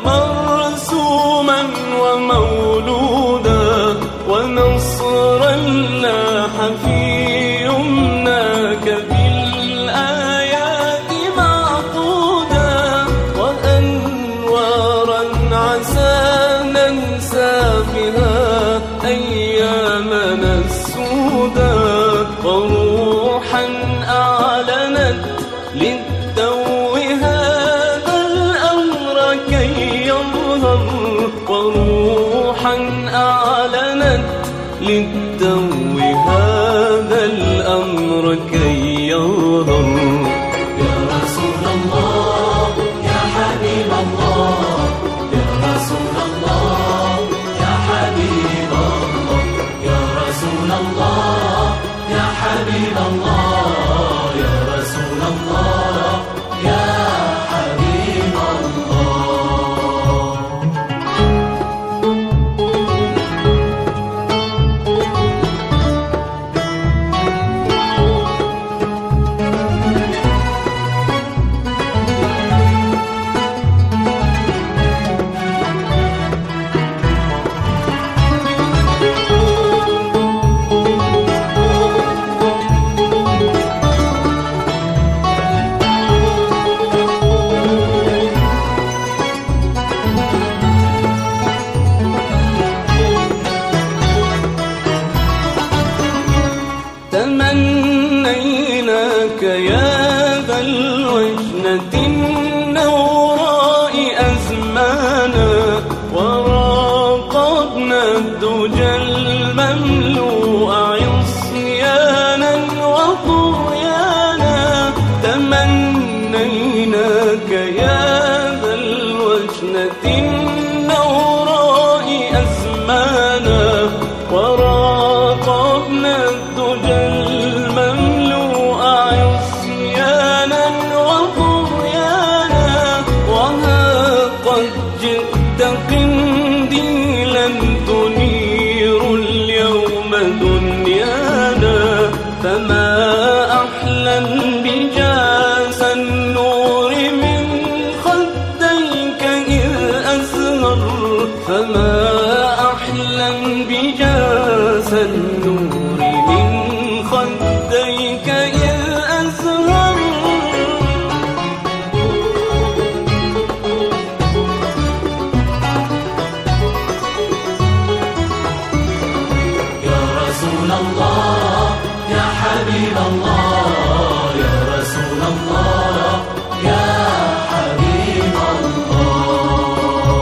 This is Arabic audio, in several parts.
مرسوما ومولودا، ونصرا لاح في يمناك بالآيات معقودا، وأنوارا عسى ننسى بها أيامنا السودا، وروحا أعلنت للتو هذا الأمر كي يظهر، وروحا أعلنت للتو هذا الأمر كي يظهر. يا رسول الله يا حبيب الله، يا رسول الله يا حبيب الله، يا رسول الله يا حبيب الله، يا رسول الله يا حبيب الله. تمنيناك يا ذا الوجنة النوراء أزمانا، وراقبنا الدجى المملوء عصيانا وطغيانا. تمنيناك يا ذا الوجنة النوراء أزمانا، وراقبنا الدجى المملوء عصيانا وطغيانا. وها قد جئت قنديلا تنير اليوم دنيانا، فما أحلى انبجاس النور من خديك إذ أزهر، فما أحلى انبجاس النور من خديك إذ أزهر. يا رسول الله يا حبيب الله، يا رسول الله يا حبيب الله.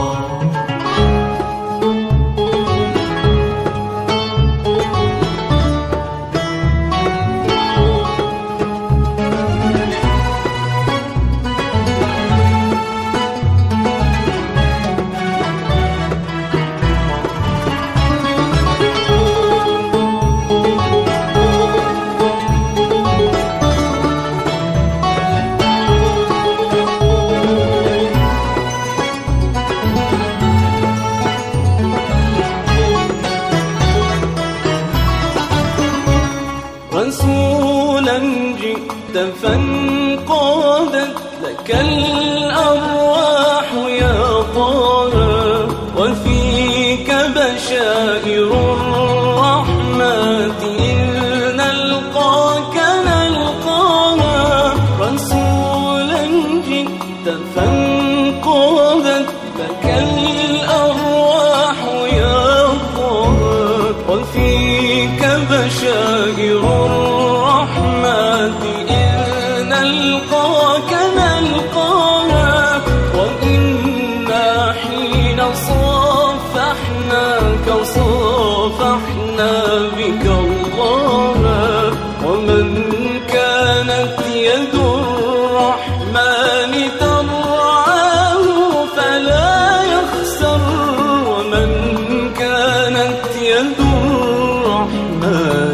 رسولا جئت فانقادت لك الأرواح يا طه، وفيك بشائر الرحمات إذ نلقاك نلقاها. رسولا جئت فانقادت لك الأرواح يا طه، وفيك بشائر الرحمات إذ نلقاك نلقاها. وإنا حين صافحناك صافحنا بك الله، ومن كانت يد الرحمن ترعاه فلا يخسر، ومن كانت يد الرحمن